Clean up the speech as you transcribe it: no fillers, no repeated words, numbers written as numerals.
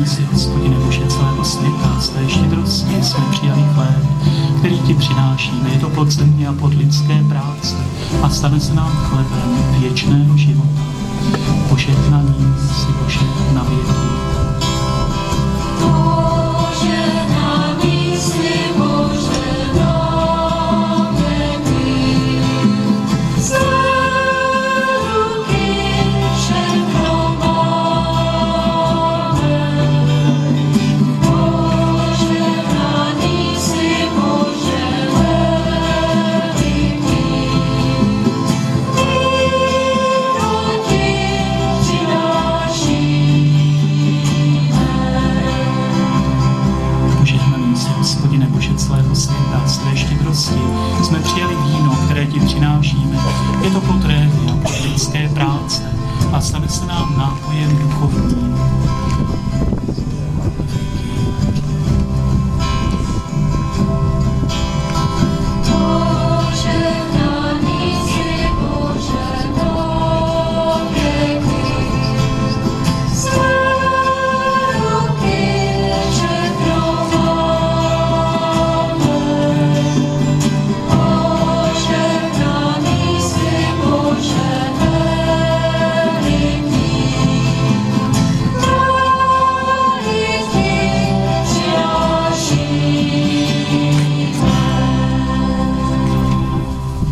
Požehnaný si, Hospodine Bože celého světa, z té štědrosti jsme přijali chléb, který ti přinášíme. Je to plod země a plod lidské práce a stane se nám chlebem věčného života. Požehnaný si, Bože, na věky. Požehnaný si, Bože, na věky. Své ruky všechno máme. Požehnaný si, Bože, veliký. Požehnaný si, Hospodine Bože celého světa, z tvé štědrosti jsme přijali víno, které ti přinášíme. Je to plod révy a plod lidské práce a stane se nám nápojem duchovní.